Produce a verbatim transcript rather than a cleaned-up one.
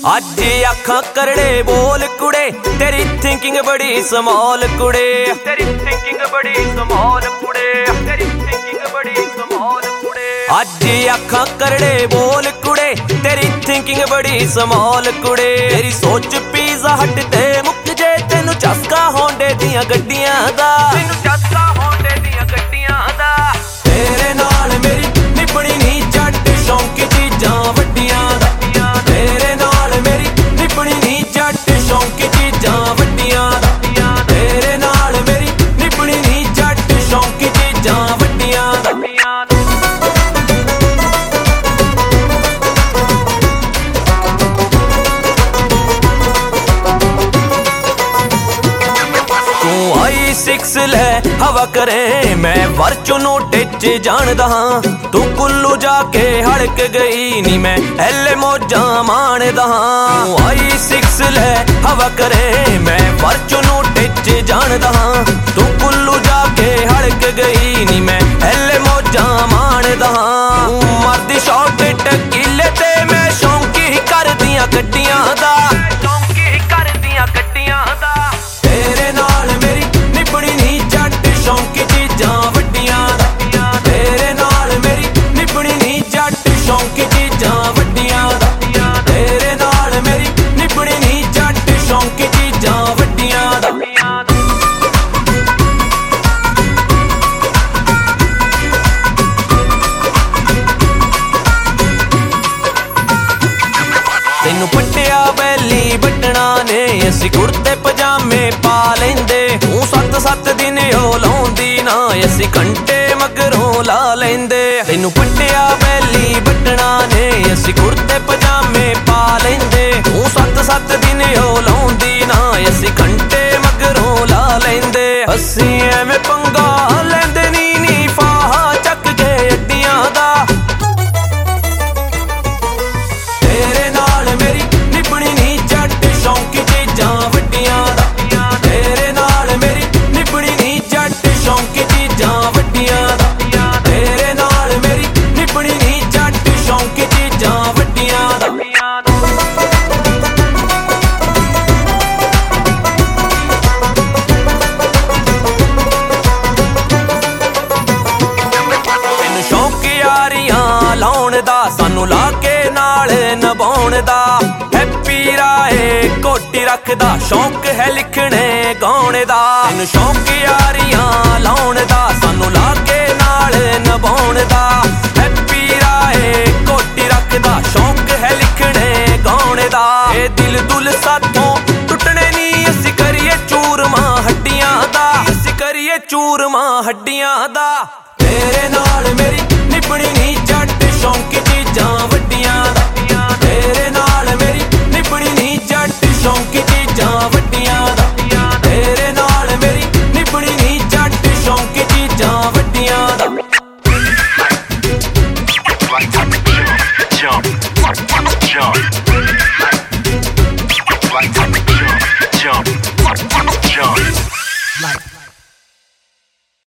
ਅੱਜ ਅੱखां करड़े बोल कुड़े तेरी थिंकिंग बड़ी स्मॉल कुड़े तेरी थिंकिंग बड़ी स्मॉल कुड़े तेरी थिंकिंग बड़ी स्मॉल कुड़े ਅੱਜ ਅੱखां करड़े बोल कुड़े तेरी थिंकिंग बड़ी स्मॉल कुड़े तेरी सोच पीज़ा हट ते मुक जे तेनू चस्का होंडे दियां गड्डियां दा तेनू चस्का होंडे दियां गड्डियां दा तेरे नाल मेरी निपणी नी जट शौकी चीज़ां वड्डियां दा तेरे नाल मेरी निपणी नी जट शौकी चीज़ां वड्डियां दा तेरे नाल मेरी निपणी नी जट शौकी चीज़ां वड्डियां दा आई सिक्स लै हवा करे मैं फॉर्च्यूनर टिच जानदा हां तू कुल्लू जाके हड़क गई नी मैं एले मौजां माणदा हां आई सिक्स लै हवा करे मैं फॉर्च्यूनर टिच जानदा हां तू कुल्लू जाके हड़क गई नी मैं एले मौजां माणदा हां मरदी शॉट टकीले ते मैं शौकी कर दियां गड्डियां दा शौकी कर दियां गड्डियां दा तेरे नाल मेरी निपणी नी जट शौकी चीज़ां वड्डियां दा तेरे नाल मेरी निपणी नी जट शौकी चीज़ां वड्डियां दा तेरे नाल मेरी निपणी नी जट शौकी चीज़ां वड्डियां दा ਤੈਨੂੰ ਪੱਟਿਆ ਬੈਲੀ ਵੱਟਣਾ ਨੇ ਅਸੀਂ ਕੁੜਤੇ ਪਜਾਮੇ ਪਾ ਲੈਂਦੇ ਤੂੰ ਸੱਤ ਸੱਤ ਦਿਨ ਹੋ ਲਾਉਂਦੀ ਨਾ ਅਸੀਂ ਘੰਟੇ ਮਗਰੋਂ ਲਾ ਲੈਂਦੇ ਤੈਨੂੰ ਪੱਟਿਆ ਬੈਲੀ ਵੱਟਣਾ ਨੇ ਅਸੀਂ ਕੁੜਤੇ ਪਜਾਮੇ ਪਾ ਲੈਂਦੇ ਤੂੰ ਸੱਤ ਸੱਤ ਦਿਨ ਹੋ ਲਾਉਂਦੀ ਨਾ ਅਸੀਂ ਘੰਟੇ ਮਗਰੋਂ ਲਾ ਲੈਂਦੇ ਅਸੀਂ ਐਵੇਂ ਪੰਗਾ ਲੈਂਦੇ ਨੀ ਨੀ ਫਾਹਾ ਚੱਕ ਕੇ ਅੱਡੀਆਂ ਦਾ ਤੇਰੇ ਨਾਲ ਮੇਰੀ ਨਿਪਣੀ ਨੀ ਜੱਟ ਸ਼ੌਕੀ ਚੀਜ਼ਾਂ ਵੱਡੀਆਂ ਦਾ ਤੇਰੇ ਨਾਲ ਮੇਰੀ ਨਿਪਣੀ ਨੀ ਜੱਟ ਸ਼ੌਕੀ ਚੀਜ਼ਾਂ ਵੱਡੀਆਂ ਦਾ ਤੇਰੇ ਨਾਲ ਮੇਰੀ ਨਿਪਣੀ ਨੀ ਜੱਟ ਸ਼ੌਕੀ ਚੀਜ਼ਾਂ ਵੱਡੀਆਂ ਦਾ ਤੈਨੂੰ ਸ਼ੌਕ ਯਾਰੀਆਂ ਲਾਉਣ ਦਾ ਸਾਨੂੰ ਲਾ ਕੇ ਨਾਲ ਨਿਭਾਉਣ ਦਾ ਹੈਪੀ ਰਾਏ ਕੋਟੀ ਰੱਖਦਾ ਸ਼ੌਕ ਹੈ ਲਿਖਣੇ ਗਾਉਣ ਦਾ ਤੈਨੂੰ ਸ਼ੌਕ ਯਾਰੀਆਂ ਲਾਉਣ ਦਾ ਸਾਨੂੰ ਲਾ ਕੇ ਨਾਲ ਨਿਭਾਉਣ ਦਾ ਹੈਪੀ ਰਾਏ ਕੋਟੀ ਰੱਖਦਾ ਸ਼ੌਕ ਹੈ ਲਿਖਣੇ ਗਾਉਣ ਦਾ ਇਹ ਦਿਲ ਦੁਲ ਸਾਥੋਂ ਟੁੱਟਣੇ ਨੀ ਅਸੀਂ ਕਰੀਏ ਚੂਰਮਾ ਹੱਡੀਆਂ ਦਾ ਅਸੀਂ ਕਰੀਏ ਚੂਰਮਾ ਹੱਡੀਆਂ ਦਾ ਤੇਰੇ ਨਾਲ